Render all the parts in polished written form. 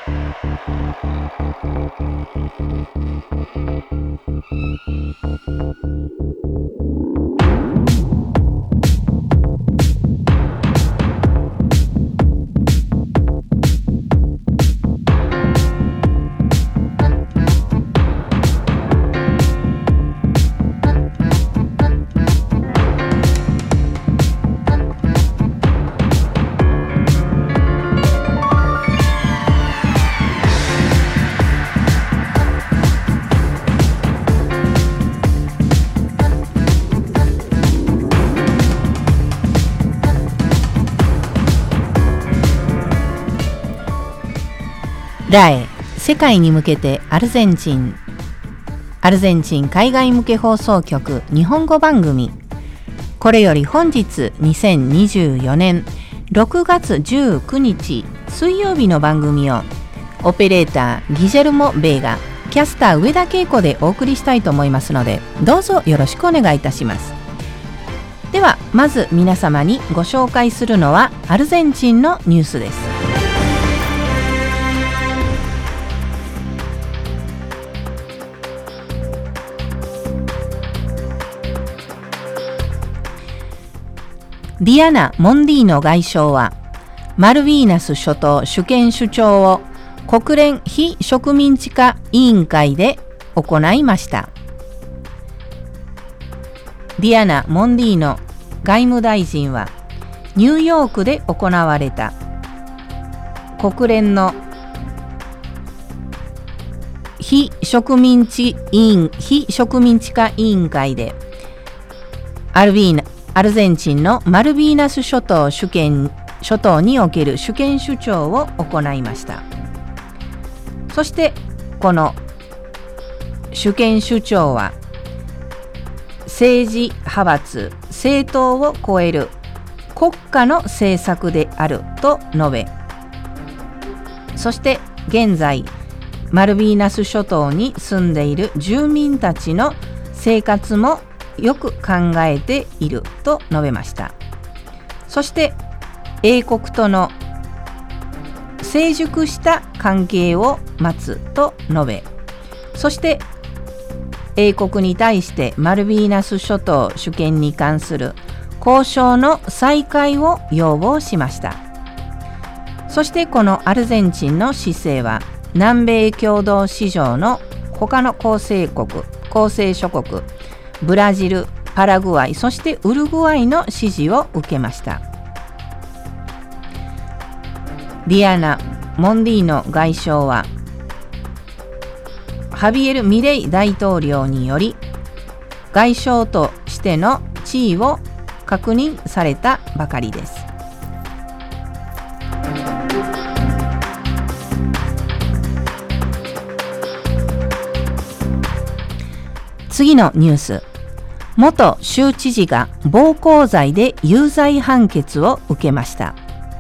ラエ世界に向けてアルゼンチン海外向け放送局日本語番組。これより本日2024年6月19日水曜日の番組をオペレーターギジェルモ・ベーガ、キャスター上田恵子でお送りしたいと思いますので、どうぞよろしくお願いいたします。ではまず皆様にご紹介するのはアルゼンチンのニュースです。ディアナ・モンディーノ外相はマルビーナス諸島主権主張を国連非植民地化委員会で行いました。ディアナ・モンディーノ外務大臣はニューヨークで行われた国連の非植民地化委員会でアルゼンチンのマルビーナス諸島における主権主張を行いました。そしてこの主権主張は政治派閥政党を超える国家の政策であると述べ、そして現在マルビーナス諸島に住んでいる住民たちの生活もよく考えていると述べました。そして英国との成熟した関係を待つと述べ、そして英国に対してマルビーナス諸島主権に関する交渉の再開を要望しました。そしてこのアルゼンチンの姿勢は南米共同市場の他の構成諸国ブラジル、パラグアイ、そしてウルグアイの支持を受けました。ディアナ・モンディーノ外相はハビエル・ミレイ大統領により外相としての地位を確認されたばかりです。次のニュース。元州知事が暴行罪で有罪判決を受けました。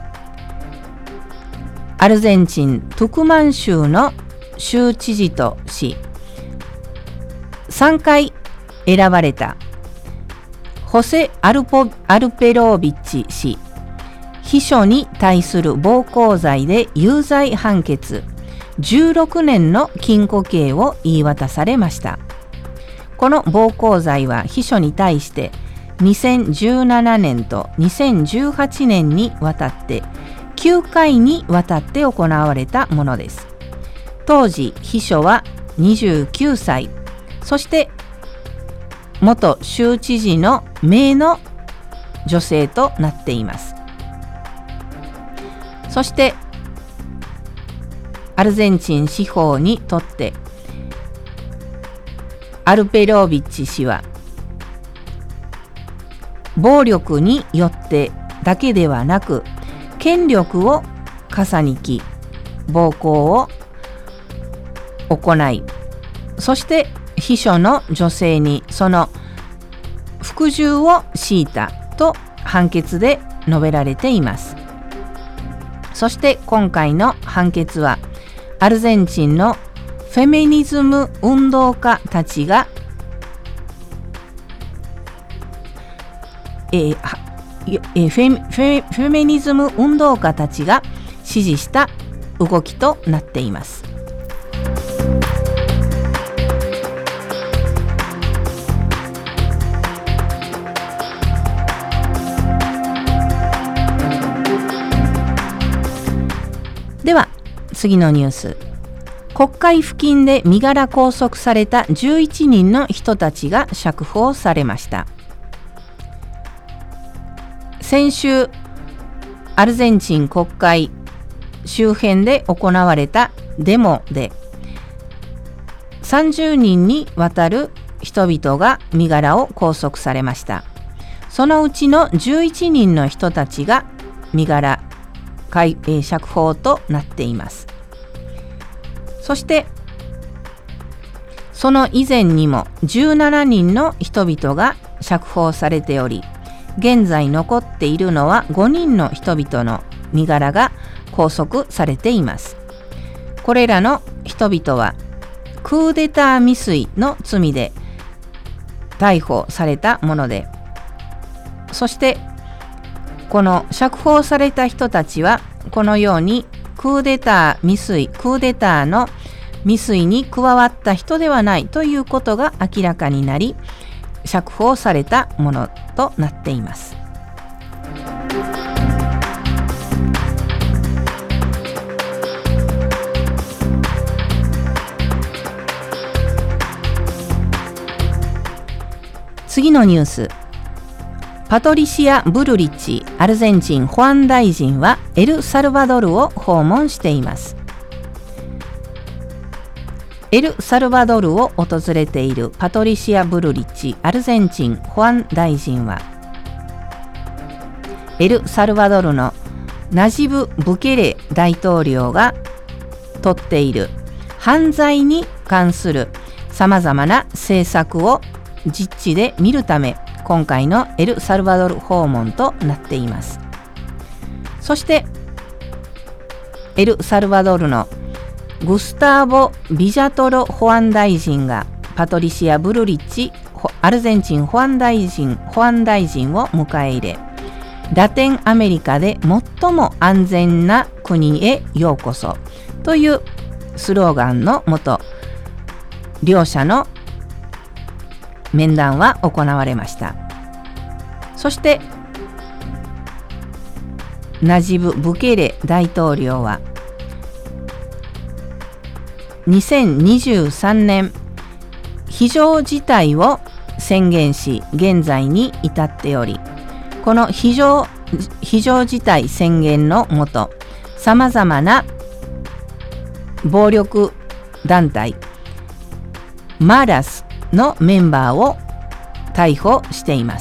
アルゼンチン・トゥクマン州の州知事とし3回選ばれたホセ・アルペロービッチ氏、秘書に対する暴行罪で有罪判決16年の禁錮刑を言い渡されました。この暴行罪は秘書に対して2017年と2018年にわたって9回にわたって行われたものです。当時秘書は29歳、そして元州知事の姪の女性となっています。そしてアルゼンチン司法にとってアルペロービッチ氏は暴力によってだけではなく権力を重ねき暴行を行い、そして秘書の女性にその服従を強いたと判決で述べられています。そして今回の判決はアルゼンチンのフェミニズム運動家たちがフェミニズム運動家たちが支持した動きとなっています。では次のニュース。国会付近で身柄拘束された11人の人たちが釈放されました。先週アルゼンチン国会周辺で行われたデモで30人にわたる人々が身柄を拘束されました。そのうちの11人の人たちが身柄釈放となっています。そしてその以前にも17人の人々が釈放されており、現在残っているのは5人の人々の身柄が拘束されています。これらの人々はクーデター未遂の罪で逮捕されたもので、そしてこの釈放された人たちはこのようにクーデターの未遂に加わった人ではないということが明らかになり、釈放されたものとなっています。次のニュース。パトリシア・ブルリッチアルゼンチン保安大臣はエルサルバドルを訪問しています。エルサルバドルを訪れているパトリシア・ブルリッチアルゼンチン保安大臣は、エルサルバドルのナジブ・ブケレ大統領が取っている犯罪に関するさまざまな政策を実地で見るため、今回のエルサルバドル訪問となっています。そしてエルサルバドルのグスターボ・ビジャトロ保安大臣がパトリシア・ブルリッチアルゼンチン保安大臣を迎え入れ、ラテンアメリカで最も安全な国へようこそというスローガンのもと、両者の面談は行われました。そしてナジブ・ブケレ大統領は2023年非常事態を宣言し現在に至っており、この非常事態宣言のもと、さまざまな暴力団体マラスのメンバーを逮捕しています。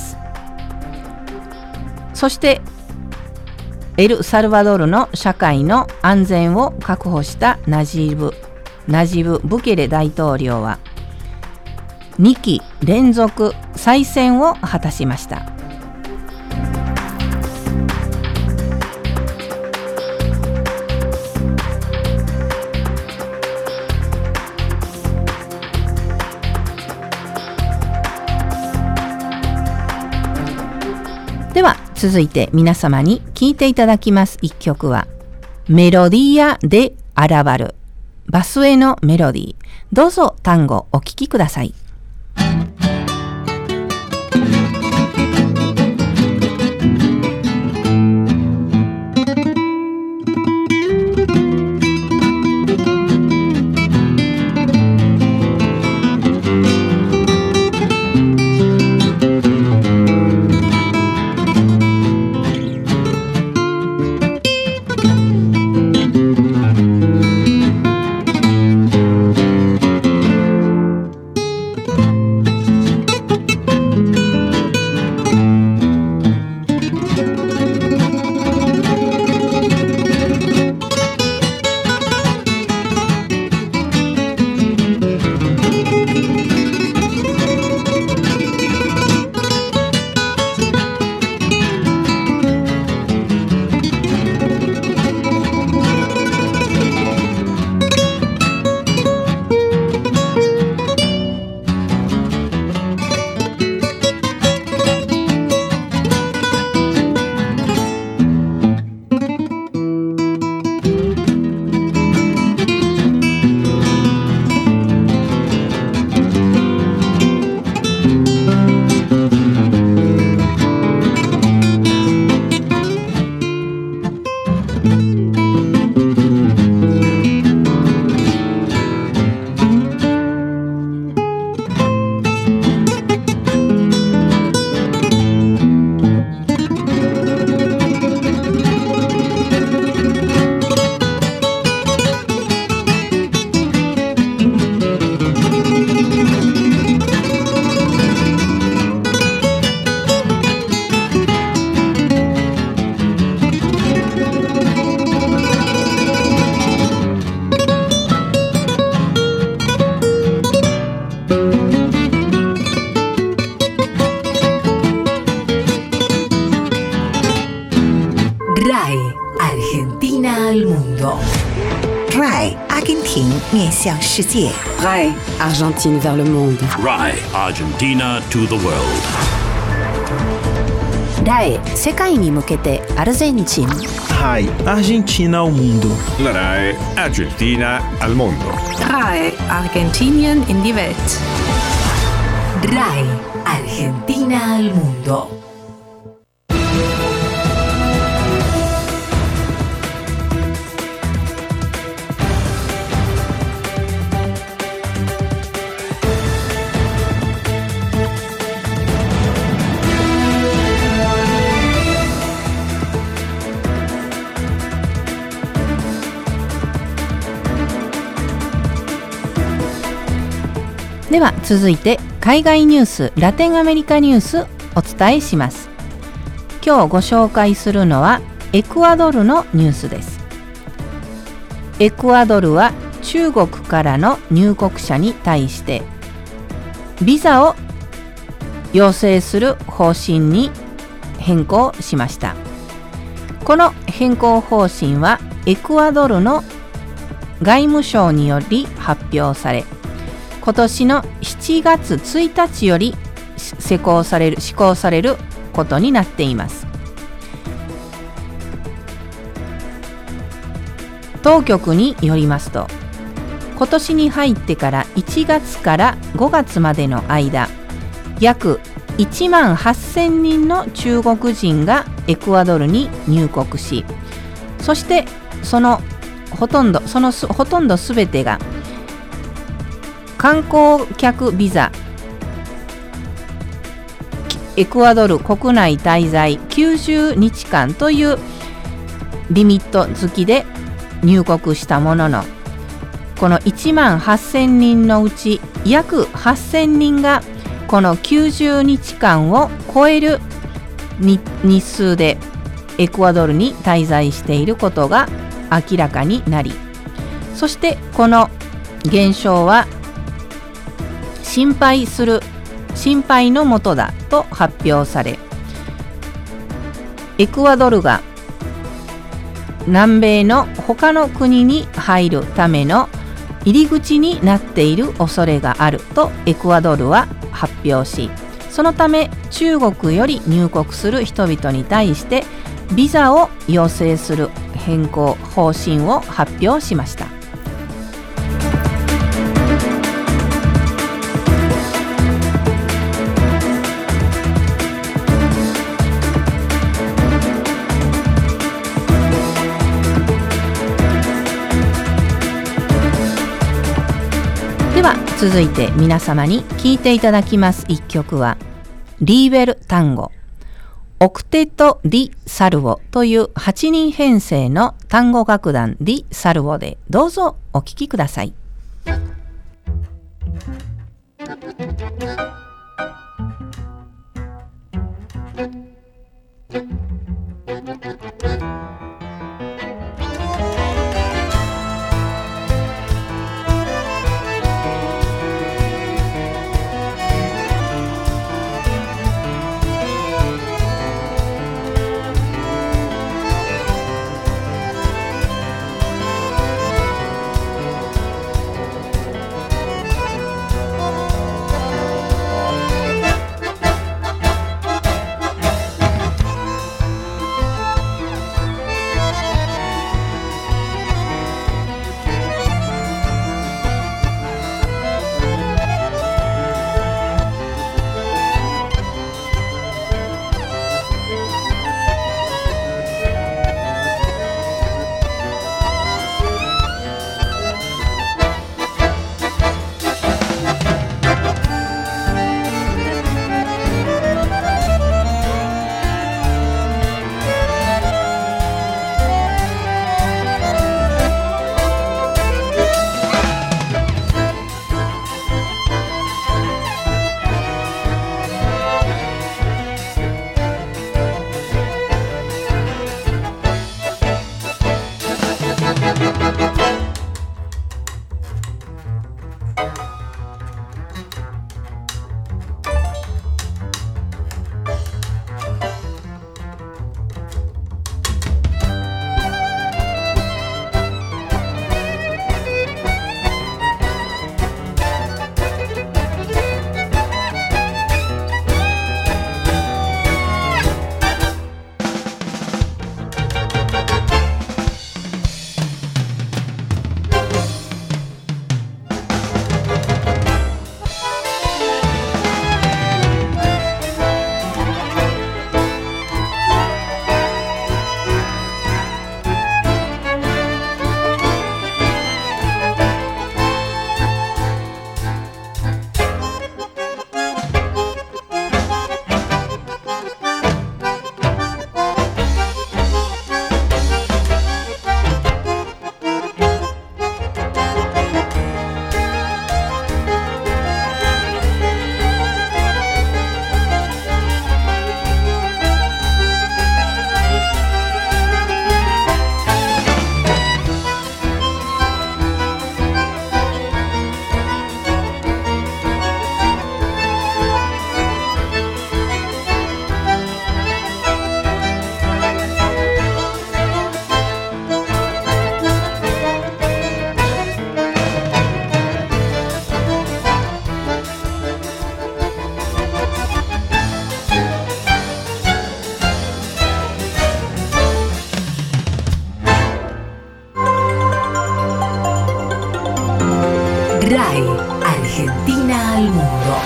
そしてエルサルバドルの社会の安全を確保したナジブ・ブケレ大統領は2期連続再選を果たしました。では続いて皆様に聴いていただきます一曲はメロディア・デ・アラバル、バスへのメロディー。どうぞ単語お聴きください。 mundo. RAI Argentina 面向世界。 RAI Argentine vers le monde. RAI Argentina to the world. RAI 世界に向けてアルゼンチン。 RAI Argentina ao mundo. La RAI Argentina al mondo. RAI Argentinien in die Welt. RAI Argentina al mundo. .では続いて海外ニュース、ラテンアメリカニュースお伝えします。今日ご紹介するのはエクアドルのニュースです。エクアドルは中国からの入国者に対してビザを要請する方針に変更しました。この変更方針はエクアドルの外務省により発表され、今年の7月1日より施行されることになっています。当局によりますと、今年に入ってから1月から5月までの間、約1万8000人の中国人がエクアドルに入国し、そしてそのほとんどすべてが観光客ビザ、エクアドル国内滞在90日間というリミット付きで入国したものの、この1万8000人のうち約8000人がこの90日間を超える日数でエクアドルに滞在していることが明らかになり、そしてこの現象は心配のもとだと発表され、エクアドルが南米の他の国に入るための入り口になっている恐れがあるとエクアドルは発表し、そのため中国より入国する人々に対してビザを要請する変更方針を発表しました。では続いて皆様に聴いていただきます一曲はリーベル単語オクテット・ディ・サルボという8人編成の単語楽団ディ・サルボでどうぞお聴きください。 RAI Argentina al mundo.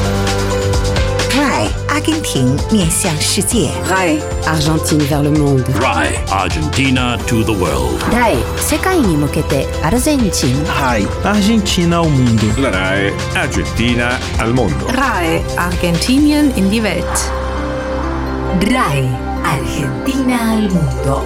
RAI 阿根廷面向世界。 RAI Argentine vers le monde. RAI Argentina to the world. RAI 世界に向けてアルゼンチン。 RAI Argentina ao mundo. La RAI Argentina al mondo. RAI Argentinien in die Welt. RAI Argentina al mundo.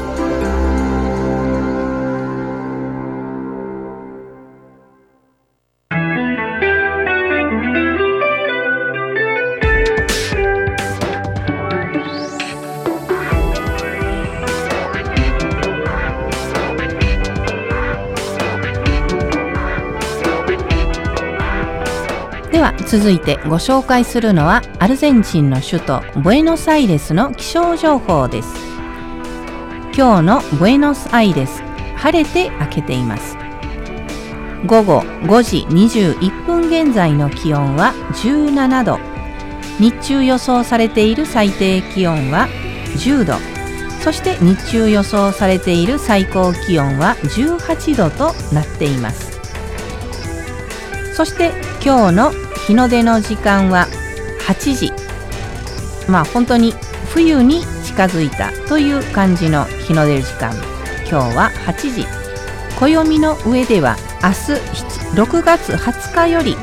では続いてご紹介するのはアルゼンチンの首都ブエノスアイレスの気象情報です。今日のブエノスアイレス、晴れて明けています。午後5時21分現在の気温は17度、日中予想されている最低気温は10度、そして日中予想されている最高気温は18度となっています。そして今日の日の出の時間は8時。本当に冬に近づいたという感じの日の出る時間。今日は8時。暦の上では明日6月20日より、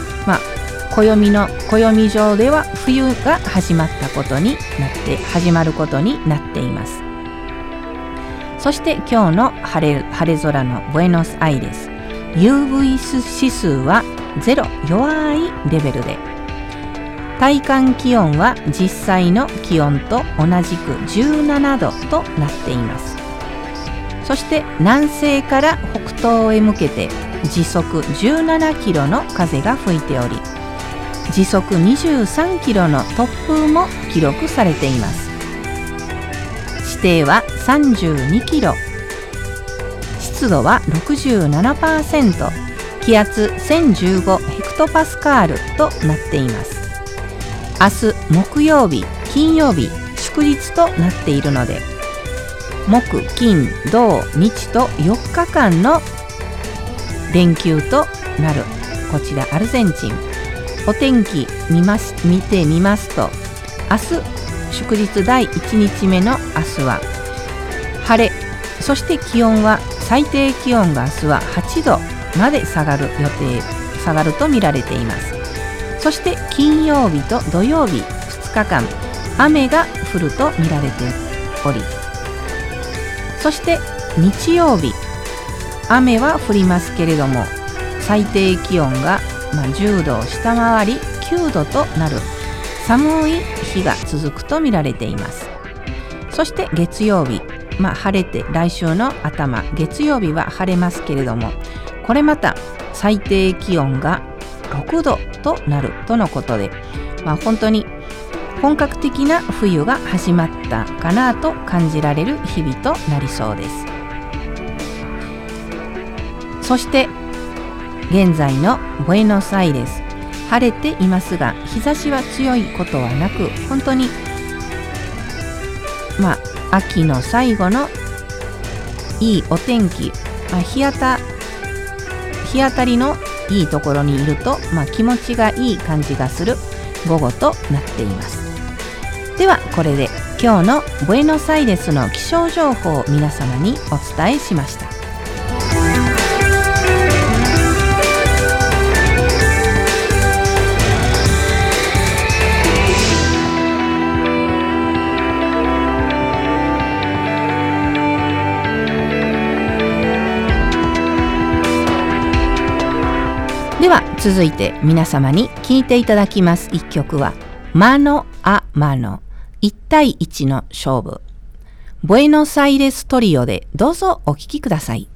暦上では冬が始まることになっています。そして今日の晴れ空のブエノスアイレス、UV 指数は0、弱いレベルで、体感気温は実際の気温と同じく17度となっています。そして南西から北東へ向けて時速17キロの風が吹いており、時速23キロの突風も記録されています。視程は32キロ、湿度は 67%、気圧1015ヘクトパスカールとなっています。明日木曜日、金曜日、祝日となっているので、木、金、土、日と4日間の連休となるこちらアルゼンチン。お天気見てみますと、明日祝日第1日目の明日は晴れ、そして気温は最低気温が明日は8度まで下がると見られています。そして金曜日と土曜日2日間雨が降ると見られており、そして日曜日雨は降りますけれども、最低気温が10度を下回り9度となる寒い日が続くと見られています。そして月曜日、晴れて来週の頭月曜日は晴れますけれども、これまた最低気温が6度となるとのことで、本当に本格的な冬が始まったかなと感じられる日々となりそうです。そして現在のブエノスアイレス、晴れていますが日差しは強いことはなく、本当に秋の最後のいいお天気、日当たりのいいところにいると、気持ちがいい感じがする午後となっています。ではこれで今日のブエノスアイレスの気象情報を皆様にお伝えしました。では続いて皆様に聴いていただきます一曲はマノアマノ、1対1の勝負、ブエノスアイレストリオでどうぞお聴きください。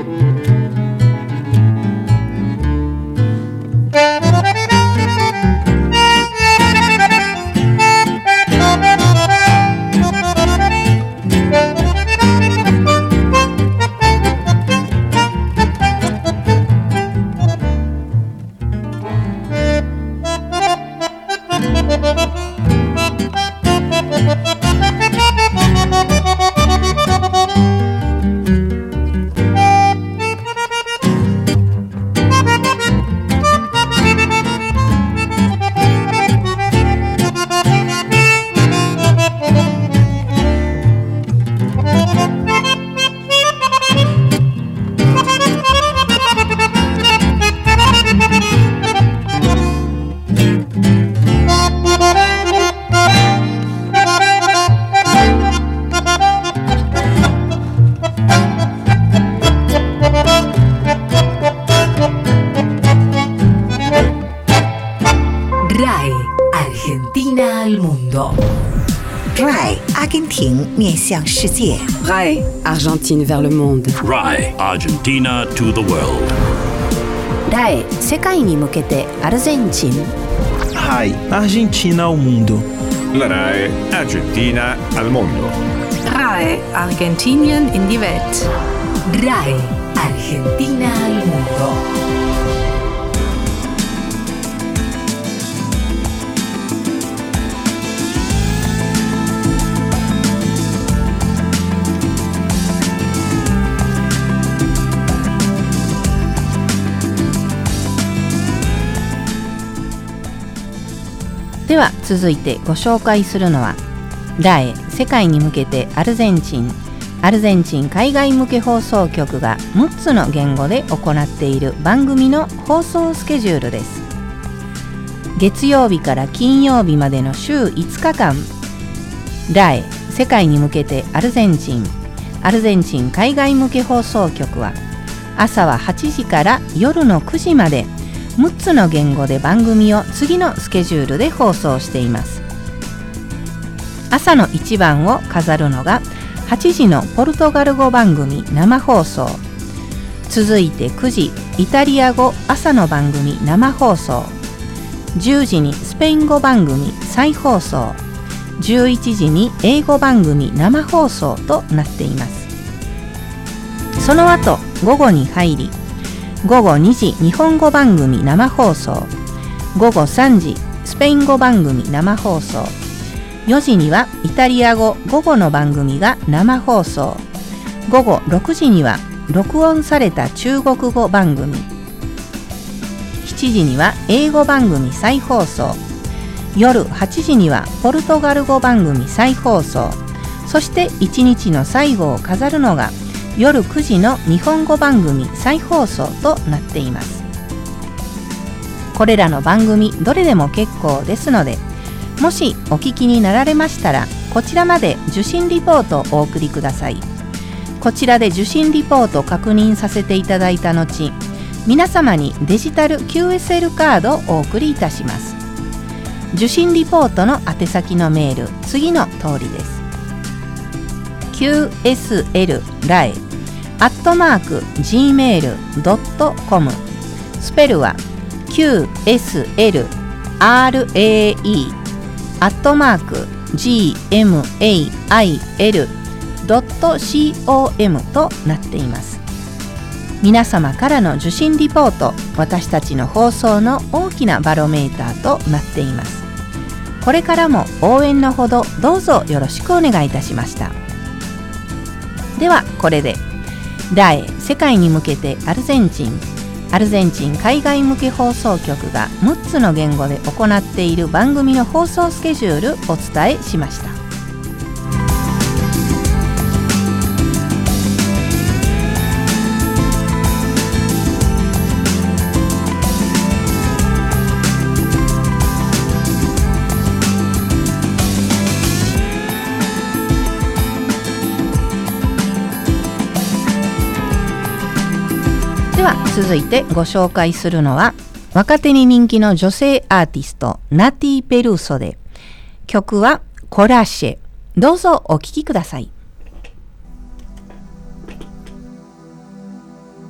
RAI 阿根廷面向世界。 RAI Argentine vers le monde. RAI Argentina to the world. RAI 世界に向けてアルゼンチン。 RAI Argentina ao mundo. La RAI Argentina al mondo. RAI Argentinien in die Welt. RAI Argentina al mundo. では続いてご紹介するのはRAI世界に向けてアルゼンチン海外向け放送局が6つの言語で行っている番組の放送スケジュールです。月曜日から金曜日までの週5日間、RAI世界に向けてアルゼンチン海外向け放送局は朝は8時から夜の9時まで6つの言語で番組を次のスケジュールで放送しています。朝の一番を飾るのが8時のポルトガル語番組生放送、続いて9時イタリア語朝の番組生放送、10時にスペイン語番組再放送、11時に英語番組生放送となっています。その後午後に入り、午後2時日本語番組生放送、午後3時スペイン語番組生放送、4時にはイタリア語午後の番組が生放送、午後6時には録音された中国語番組、7時には英語番組再放送、夜8時にはポルトガル語番組再放送、そして1日の最後を飾るのが夜9時の日本語番組再放送となっています。これらの番組どれでも結構ですので、もしお聞きになられましたらこちらまで受信リポートをお送りください。こちらで受信リポートを確認させていただいた後、皆様にデジタル QSL カードをお送りいたします。受信リポートの宛先のメール、次の通りです。qsl-rai@gmail.com、 スペルは qsl-rai@gmail.com となっています。皆様からの受信リポート、私たちの放送の大きなバロメーターとなっています。これからも応援のほどどうぞよろしくお願いいたしました。ではこれでRAI世界に向けてアルゼンチン海外向け放送局が6つの言語で行っている番組の放送スケジュールお伝えしました。では続いてご紹介するのは若手に人気の女性アーティストナティ・ペルーソで、曲はコラシェ。どうぞお聴きください。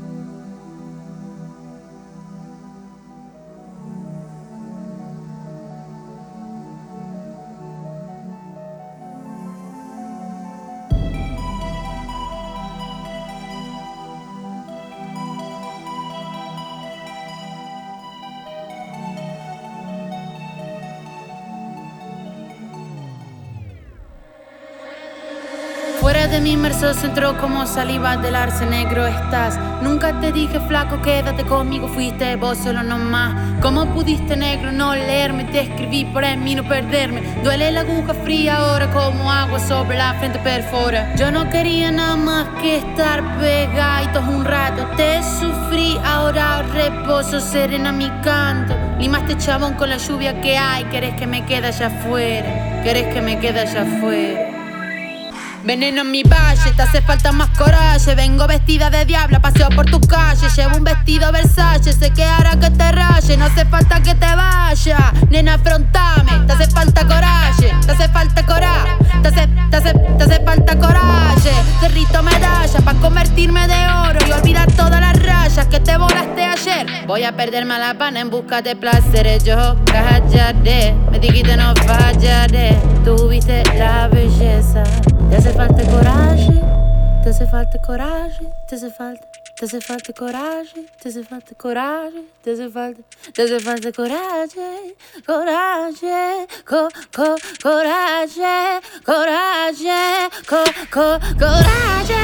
Fuera de mi inmerso centro como saliva del arce negro estás. Nunca te dije flaco quédate conmigo, fuiste vos solo nomás. ¿Cómo pudiste negro no leerme? Te escribí para en mí no perderme. Duele la aguja fría ahora como agua sobre la frente perfora. Yo no quería nada más que estar pegaditos un rato. Te sufrí, ahora reposo, serena mi canto. Limaste chabón con la lluvia que hay. Querés que me quede allá afuera. Querés que me quede allá afuera. Veneno en mi valle, te hace falta más coraje. Vengo vestida de diabla, paseo por tu calle. Llevo un vestido Versace, sé que hará que te raye. No hace falta que te vaya, nena, afrontame. Te hace falta coraje, te hace falta coraje. Te hace falta coraje. Cerrito medalla pa' convertirme de oro y olvidar todas las rayas que te volaste ayer. Voy a perderme a la pana en busca de placeres. Yo callaré, me dijiste no fallaré. Tuviste la belleza. Te hace falta coraje, te hace falta coraje, te hace falta coraje, te hace falta coraje, te hace falta coraje, coraje, coraje, coraje, coraje, coraje, coraje,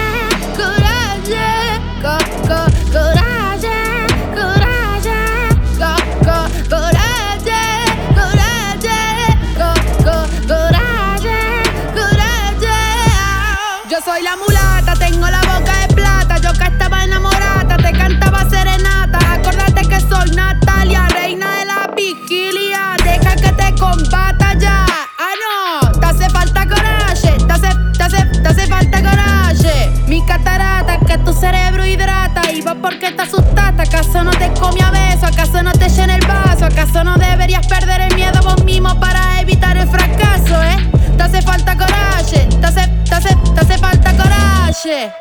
yo soy la mulata, tengo la boca de plata. Yo que estaba enamorada, te cantaba serenata. Acordate que soy Natalia, reina de la vigilia. Deja que te combata ya. Ah no, te hace falta coraje, te hace falta coraje. Mi catarata, que tu cerebro hidrata. Y vos porque te asustaste, ¿acaso no te comí a beso? ¿Acaso no te llena el vaso? ¿Acaso no deberías perder el miedo vos mismo para evitar el fracaso, Te hace falta coraje, te hace falta coraje.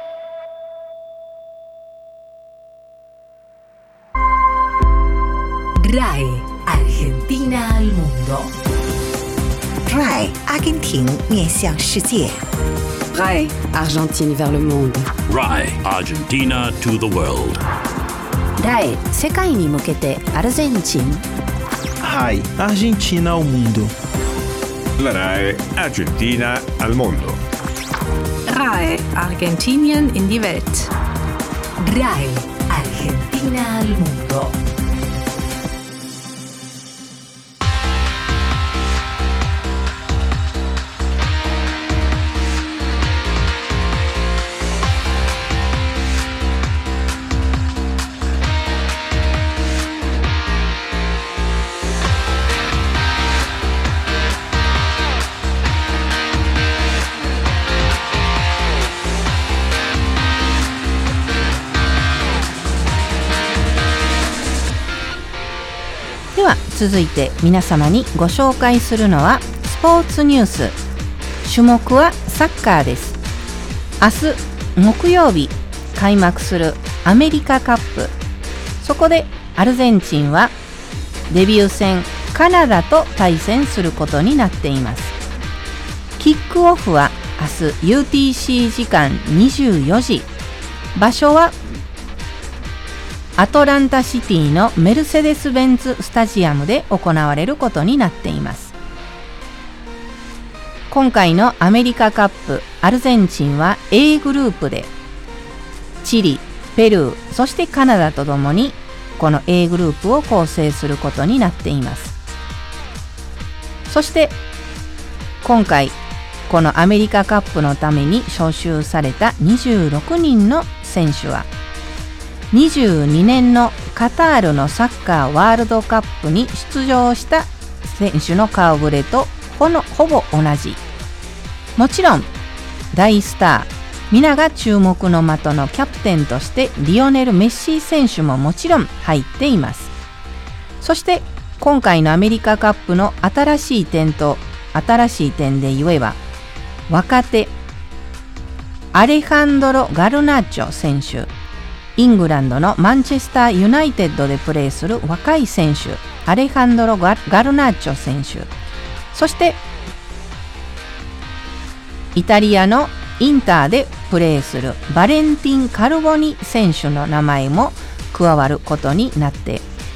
RAE Argentina al mundo. RAE 阿根廷面向世界。 RAE Argentine vers le monde. RAE Argentina to the world. RAE 世界に向けてアルゼンチン。 RAE Argentina ao mundo. La RAE Argentina al mondo. RAE Argentinien in die Welt. RAE Argentina al mundo. では続いて皆様にご紹介するのはスポーツニュース。種目はサッカーです。明日木曜日開幕するアメリカカップ。そこでアルゼンチンはデビュー戦カナダと対戦することになっています。キックオフは明日 UTC 時間24時。場所はアトランタシティのメルセデス・ベンツスタジアムで行われることになっています。今回のアメリカカップ、アルゼンチンは A グループでチリ、ペルー、そしてカナダとともにこの A グループを構成することになっています。そして今回このアメリカカップのために招集された26人の選手は22年のカタールのサッカーワールドカップに出場した選手の顔ぶれとほぼ同じ。もちろん大スター皆が注目の的のキャプテンとしてリオネル・メッシ選手ももちろん入っています。そして今回のアメリカカップの新しい点で言えば若手アレハンドロ・ガルナッチョ選手、イングランドのマンチェスターユナイテッドでプレーする若い選手アレハンドロ・ガルナッチョ選手、そしてイタリアのインターでプレーするバレンティン・カルボニ選手の名前も加わることになって、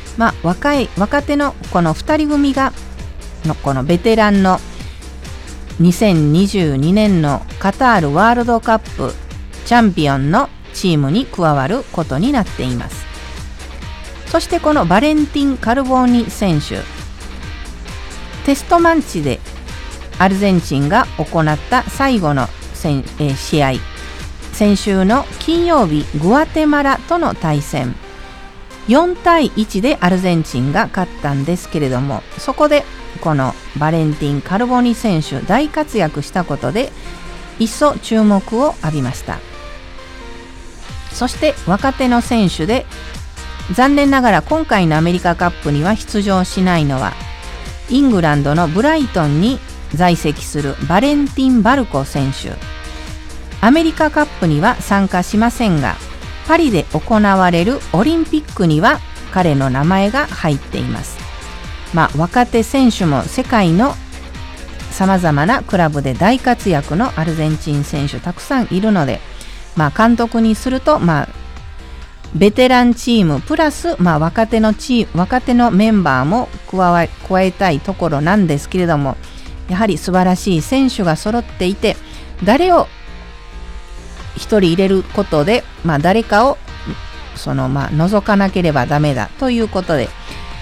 若手のこの2人組がこのベテランの 2022年のカタールワールドカップチャンピオンのチームに加わることになっています。そしてこのバレンティン・カルボーニ選手、テストマッチでアルゼンチンが行った最後の試合、先週の金曜日グアテマラとの対戦、4対1でアルゼンチンが勝ったんですけれども、そこでこのバレンティン・カルボニ選手大活躍したことで一層注目を浴びました。そして若手の選手で残念ながら今回のアメリカカップには出場しないのはイングランドのブライトンに在籍するバレンティン・バルコ選手。アメリカカップには参加しませんが、パリで行われるオリンピックには彼の名前が入っています。若手選手も世界のさまざまなクラブで大活躍のアルゼンチン選手たくさんいるので、監督にするとベテランチームプラス、若手のメンバーも加えたいところなんですけれども、やはり素晴らしい選手が揃っていて、誰を一人入れることで、誰かを除かなければダメだということで、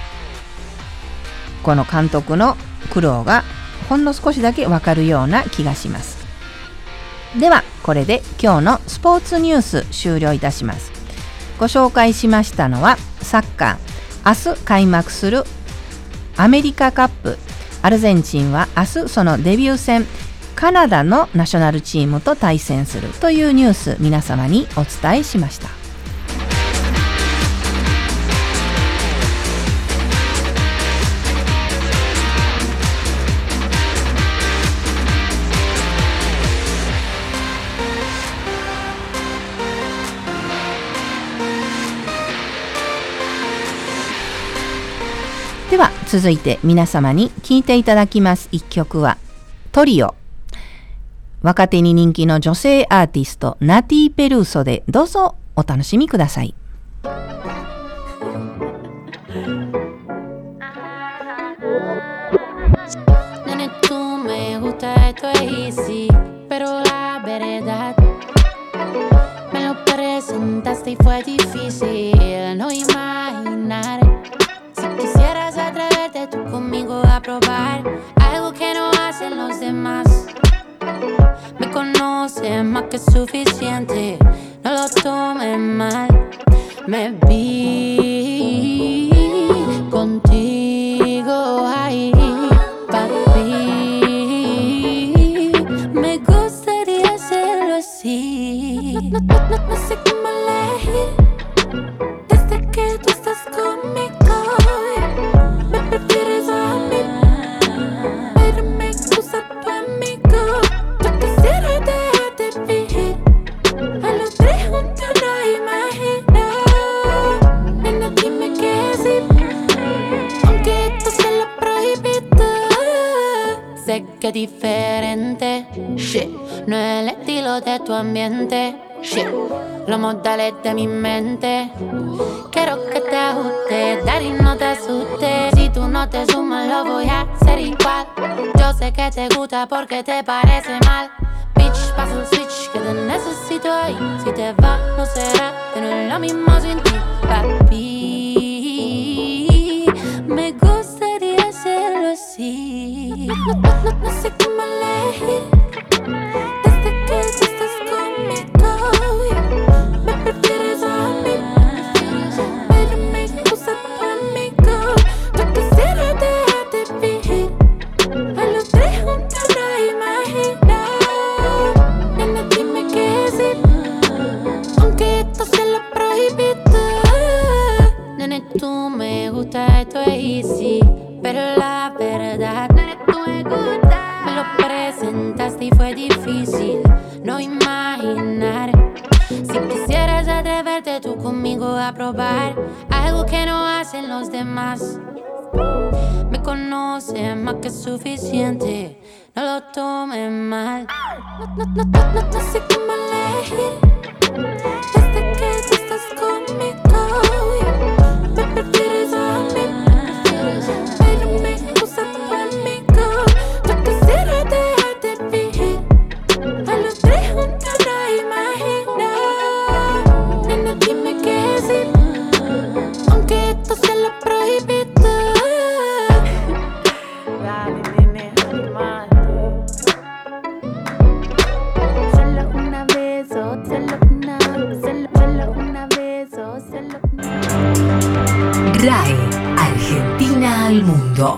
この監督の苦労がほんの少しだけわかるような気がします。ではこれで今日のスポーツニュース終了いたします。ご紹介しましたのはサッカー、明日開幕するアメリカカップ、アルゼンチンは明日そのデビュー戦カナダのナショナルチームと対戦するというニュース、皆様にお伝えしました。では続いて皆様に聴いていただきます一曲はトリオ、若手に人気の女性アーティストナティ・ペルーソでどうぞお楽しみください。 Nene, tú me gusta, esto es easy, pero la verdad me lo presentaste y fue difícil no imaginar. Si quisieras atreverte tú conmigo a probar algo que no hacen los demás. Me conoces más que suficiente, no lo tomes mal. Me vi contigo ahí, papi. Me gustaría hacerlo así. No sé cómo elegir desde que tú estás conmigo. Me prefieres a mí, pero me gusta tu amigo. Yo quisiera dejarte vivir a los tres juntos, no imagino. Nena, dime que sí, aunque esto sea lo prohibido. Sé que es diferente, shit, no es el estilo de tu ambiente, shit, los modales de mi mente. Quiero que te ajustes, daddy, no te asustes. Si tú no te sumas lo voy a hacer igual. Yo sé que te gusta porque te parece mal. Bitch, pasa un switch que te necesito ahí. Si te vas no será, pero es lo mismo sin ti, papi. Me gustaría hacerlo así. No sé cómo elegir desde que tú estás conmigo. Me prefieres a mí, pero me gusta tu amigo. Yo quisiera dejarte vivir a los tres juntos, no imagino. Nena, dime que sí, aunque esto sea lo prohibido. Nene, tú me gusta, esto es easy, pero la verdad, nene, tú me gusta. Me lo presentaste y fue difícil no imaginar. Si quisieras atreverte tú conmigo a probar algo que no hacen los demás. Me conoces más que suficiente, no lo tomes mal. No sé cómo elegir desde que tú estás conmigo. Me prefieres a mí, pero me gusta tu amigo. Yo quisiera dejarte RAE Argentina al mundo.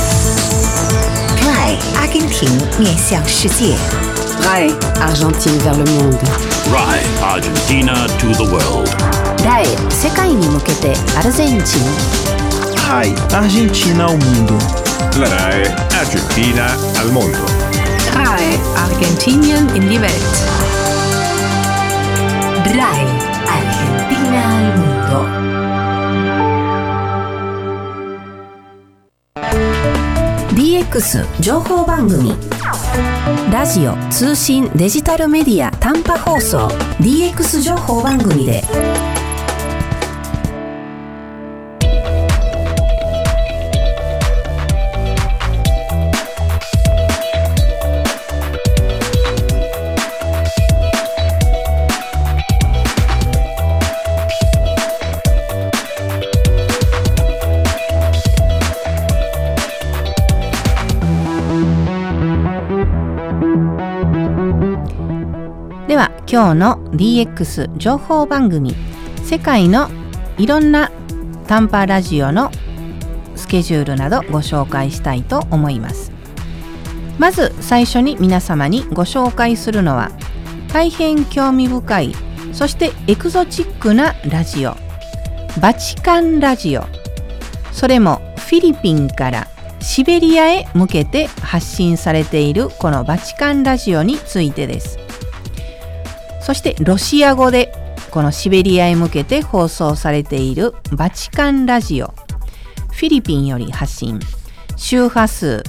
RAE 阿根廷面向世界。 RAE Argentine vers le monde. RAE Argentina to the world. RAE 世界に向けてアルゼンチン。 RAE Argentina ao mundo. La RAE Argentina al mundo. RAE Argentinien in die Welt. RAE Argentina al mundo. DX 情報番組。ラジオ、通信、デジタルメディア、短波放送 DX 情報番組ででは今日の DX 情報番組、世界のいろんな短波ラジオのスケジュールなどご紹介したいと思います。まず最初に皆様にご紹介するのは大変興味深い、そしてエクゾチックなラジオ、バチカンラジオ。それもフィリピンからシベリアへ向けて発信されているこのバチカンラジオについてです。そしてロシア語でこのシベリアへ向けて放送されているバチカンラジオ、フィリピンより発信、周波数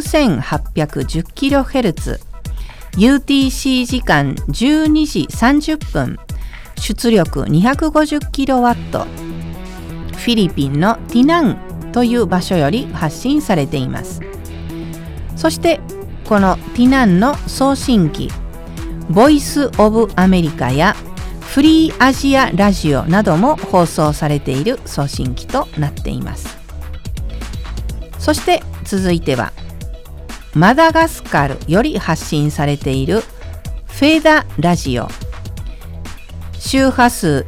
9810kHz、 UTC 時間12時30分、出力 250kW、 フィリピンのティナンという場所より発信されています。そしてこのティナンの送信機、ボイスオブアメリカやフリーアジアラジオなども放送されている送信機となっています。そして続いてはマダガスカルより発信されているフェダラジオ、周波数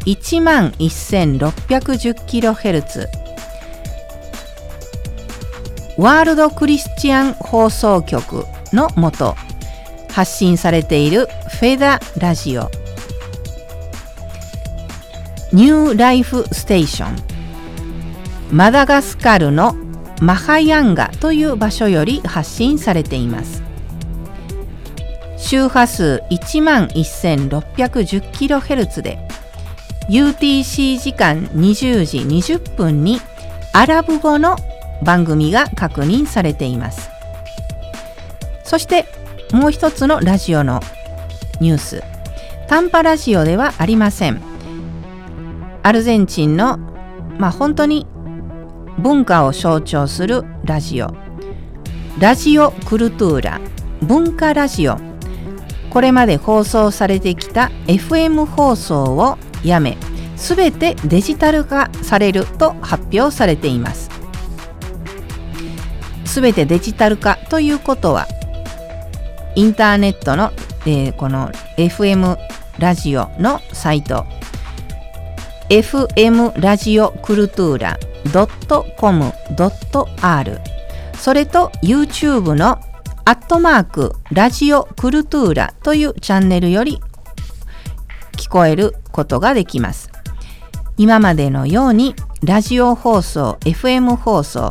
11610kHz、 ワールドクリスチャン放送局のもと発信されているフェダラジオ、ニューライフステーション、マダガスカルのマハヤンガという場所より発信されています。周波数 11610kHz で UTC 時間20時20分にアラブ語の番組が確認されています。そしてもう一つのラジオのニュース、短波ラジオではありません。アルゼンチンの本当に文化を象徴するラジオ、ラジオクルトゥーラ、文化ラジオ。これまで放送されてきた FM 放送をやめ、すべてデジタル化されると発表されています。すべてデジタル化ということはインターネットの、この FM ラジオのサイト FM ラジオクルトゥーラ .com.r、 それと YouTube の@ラジオクルトゥーラというチャンネルより聞こえることができます。今までのようにラジオ放送 FM 放送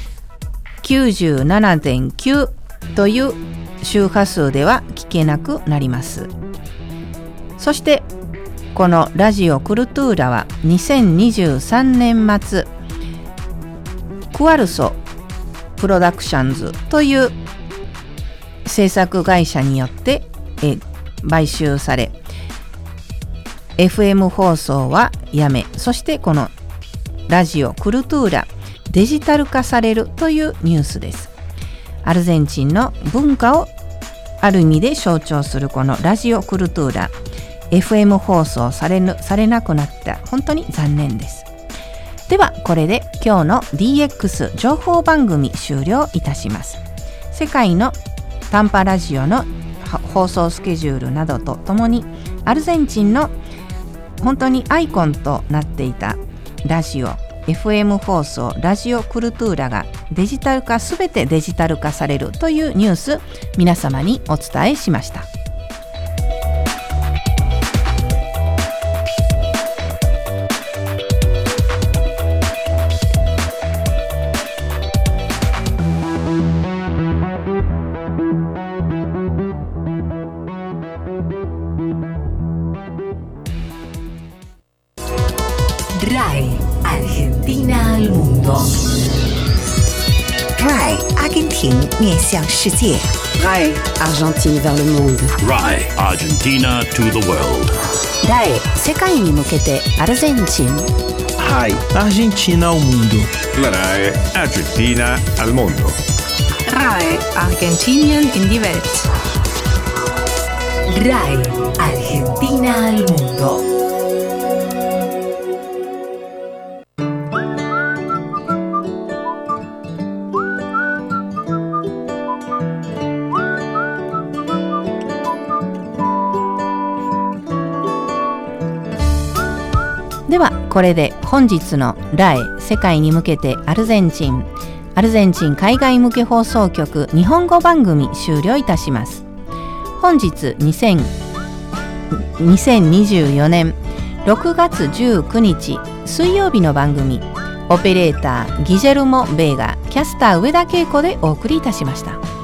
97.9 という周波数では聞けなくなります。そしてこのラジオクルトゥーラは2023年末クワルソプロダクションズという制作会社によって買収され FM 放送はやめ、そしてこのラジオクルトゥーラデジタル化されるというニュースです。アルゼンチンの文化をある意味で象徴するこのラジオクルトゥーラ FM 放送されなくなった。本当に残念です。ではこれで今日の DX 情報番組終了いたします。世界の短波ラジオの放送スケジュールなどとともにアルゼンチンの本当にアイコンとなっていたラジオ FM 放送、ラジオクルトゥーラがデジタル化、すべてデジタル化されるというニュース、皆様にお伝えしました。 RAI Argentina al mundo. RAI 阿根廷面向世界。 RAI Argentine vers le monde. RAI Argentina to the world. RAI 世界に向けてアルゼンチン。 RAI Argentina ao mundo. La RAI Argentina al mondo. RAI Argentinien in die Welt. RAI Argentina al mundo. ではこれで本日のRAI世界に向けてアルゼンチン海外向け放送局日本語番組終了いたします。本日2024年6月19日水曜日の番組、オペレーターギジェルモ・ベーガ、キャスター上田恵子でお送りいたしました。